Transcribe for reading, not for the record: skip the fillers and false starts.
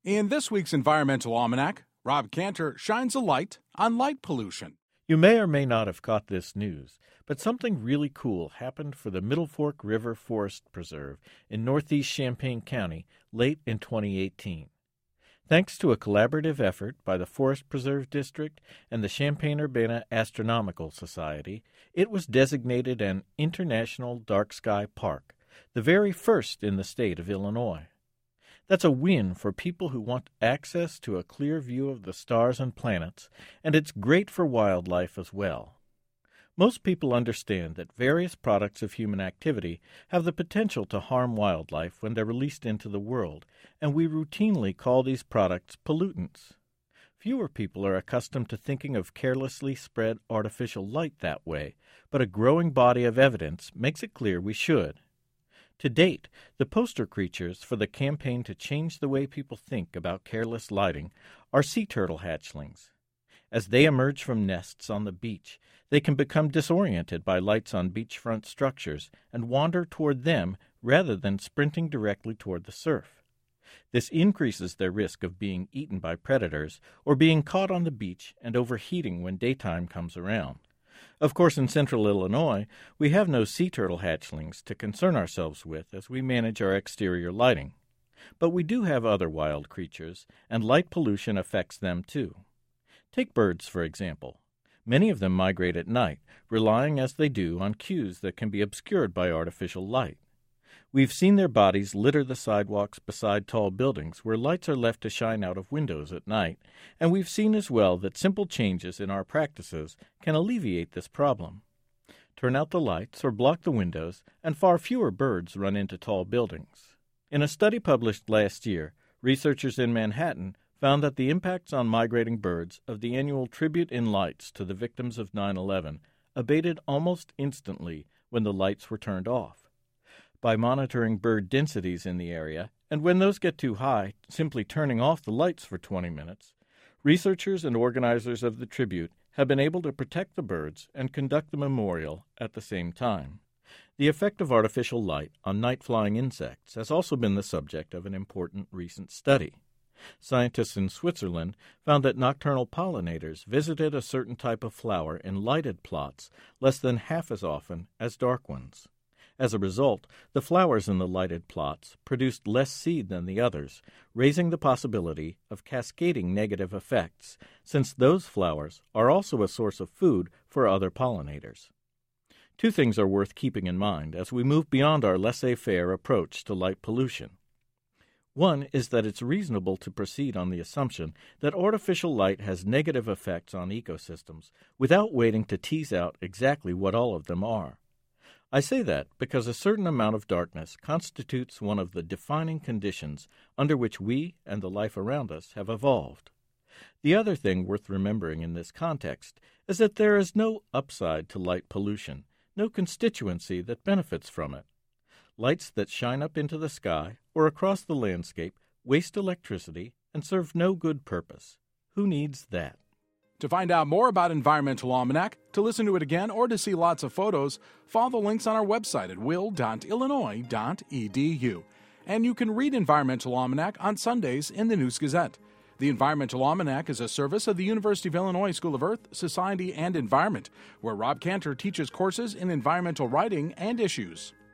In this week's Environmental Almanac, Rob Cantor shines a light on light pollution. You may or may not have caught this news, but something really cool happened for the Middle Fork River Forest Preserve in northeast Champaign County late in 2018. Thanks to a collaborative effort by the Forest Preserve District and the Champaign-Urbana Astronomical Society, it was designated an International Dark Sky Park, the very first in the state of Illinois. That's a win for people who want access to a clear view of the stars and planets, and it's great for wildlife as well. Most people understand that various products of human activity have the potential to harm wildlife when they're released into the world, and we routinely call these products pollutants. Fewer people are accustomed to thinking of carelessly spread artificial light that way, but a growing body of evidence makes it clear we should. To date, the poster creatures for the campaign to change the way people think about careless lighting are sea turtle hatchlings. As they emerge from nests on the beach, they can become disoriented by lights on beachfront structures and wander toward them rather than sprinting directly toward the surf. This increases their risk of being eaten by predators or being caught on the beach and overheating when daytime comes around. Of course, in central Illinois, we have no sea turtle hatchlings to concern ourselves with as we manage our exterior lighting. But we do have other wild creatures, and light pollution affects them too. Take birds, for example. Many of them migrate at night, relying as they do on cues that can be obscured by artificial light. We've seen their bodies litter the sidewalks beside tall buildings where lights are left to shine out of windows at night, and we've seen as well that simple changes in our practices can alleviate this problem. Turn out the lights or block the windows, and far fewer birds run into tall buildings. In a study published last year, researchers in Manhattan found that the impacts on migrating birds of the annual Tribute in Lights to the victims of 9/11 abated almost instantly when the lights were turned off. By monitoring bird densities in the area, and when those get too high, simply turning off the lights for 20 minutes, researchers and organizers of the tribute have been able to protect the birds and conduct the memorial at the same time. The effect of artificial light on night-flying insects has also been the subject of an important recent study. Scientists in Switzerland found that nocturnal pollinators visited a certain type of flower in lighted plots less than half as often as dark ones. As a result, the flowers in the lighted plots produced less seed than the others, raising the possibility of cascading negative effects, since those flowers are also a source of food for other pollinators. Two things are worth keeping in mind as we move beyond our laissez-faire approach to light pollution. One is that it's reasonable to proceed on the assumption that artificial light has negative effects on ecosystems without waiting to tease out exactly what all of them are. I say that because a certain amount of darkness constitutes one of the defining conditions under which we and the life around us have evolved. The other thing worth remembering in this context is that there is no upside to light pollution, no constituency that benefits from it. Lights that shine up into the sky or across the landscape waste electricity and serve no good purpose. Who needs that? To find out more about Environmental Almanac, to listen to it again, or to see lots of photos, follow the links on our website at will.illinois.edu. And you can read Environmental Almanac on Sundays in the News Gazette. The Environmental Almanac is a service of the University of Illinois School of Earth, Society, and Environment, where Rob Cantor teaches courses in environmental writing and issues.